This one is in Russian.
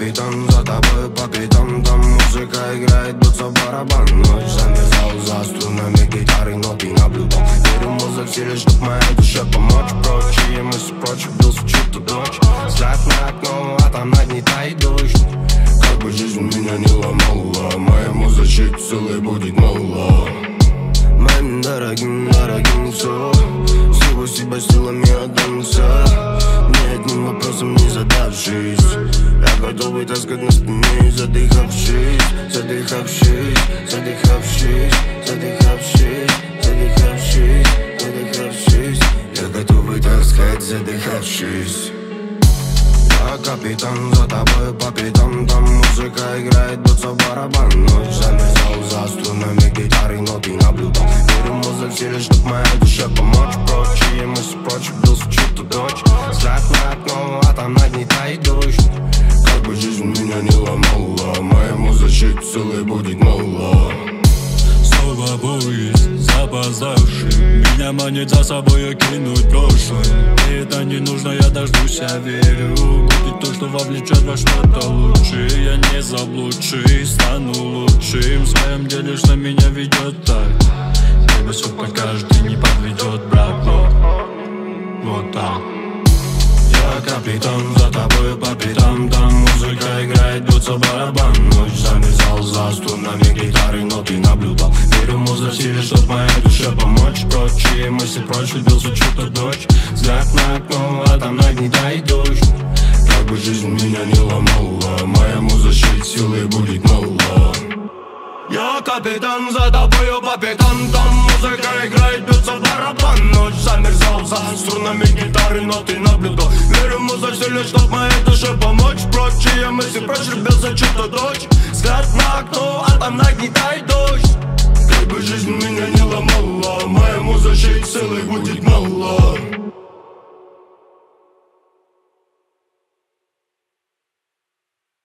капитан, за тобой по пятам. Там музыка играет, бьется барабан. Ночь замерзал за струнами гитары, но ты наблюдал. Верю, музыка в силе, чтоб моей душе помочь. Прочие мысли прочь, бился в чью-то дочь. Взгляд на окно, а там нагнетает дождь. Как бы жизнь меня не ломала, моему защите целый будет мало. Моим дорогим, дорогим все, всего себя силами отдамся. Ни одним вопросом не задавшись, я готовый таскать на спине, задыхавшись, задыхавшись, задыхавшись, задыхавшись, задыхавшись, задыхавшись. Я готовый таскать, задыхавшись. Я капитан, за тобой по пятам. Там музыка играет, бьется барабан. Ночь замерзал за струнами гитары, но ты наблюдал. Верю, музыка в силе, чтоб моей душе помочь. Прочие мысли прочь, бился в чью-то дочь. Взгляд на окно, а там нагнетает дождь. Как бы жизнь меня не ломала, моему защите целый будет мало. Снова поезд запоздавший меня манит за собой кинуть прошлое. И это не нужно, я дождусь, я верю. Будет то, что вовлечет во что-то лучше. Я не заблудший, стану лучшим в своем деле, что меня ведет так. Тебе все покажет и не подведет, брат. Вот так. Я капитан, за тобой по пятам. Там музыка играет, бьется барабан. Ночь замерзал за струнами гитары, но ты наблюдал. Верю, музыка в силе, чтоб моей душе помочь. Прочие мысли прочь, любился чью-то дочь. Взгляд на окно, а там нагнетает дождь. Как бы жизнь меня не ломала, моему защите силы будет мало. Я капитан, за тобою по пятам. Там музыка играет, бьется барабан. Ночь замерзал за струнами гитары, но ты наблюдал. Верю, музыка в силе, чтоб моей душе помочь. Прочие мысли прочь, любился чью-то дочь. Взгляд на окно, а там нагнетает дождь.